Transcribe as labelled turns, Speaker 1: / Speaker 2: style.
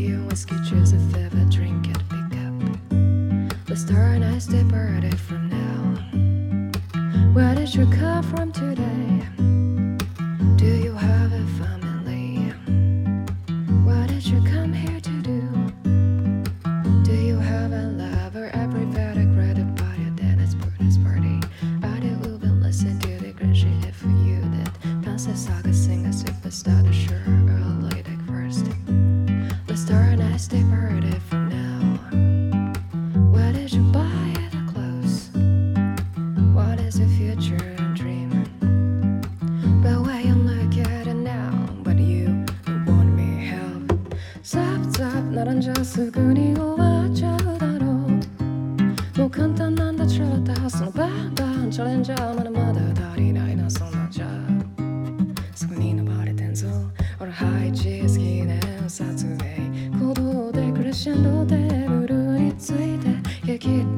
Speaker 1: and whiskey, choose a favorite drink and pick up. Let's start a nice day party from now. Where did you come from today? Do you have a family? What did you come here to do? Do you have a lover? Everybody great about your dance party. I do even listen to the great shit for you that dances saga sing as if it's not a sure early like first. Let's start a nice day party from now. Where did you buy the clothes? What is the future dream? But when you look at it now, but you want me help. Stop, 나란 자すぐに終わっちゃうだろう。もう簡単なんだちらったはずのバンバンチャレンジャーまだまだ足りないなそんなんじゃすぐに伸ばれてんぞ俺配置好きね撮影行動でクレッシェンドでブルーについてきっ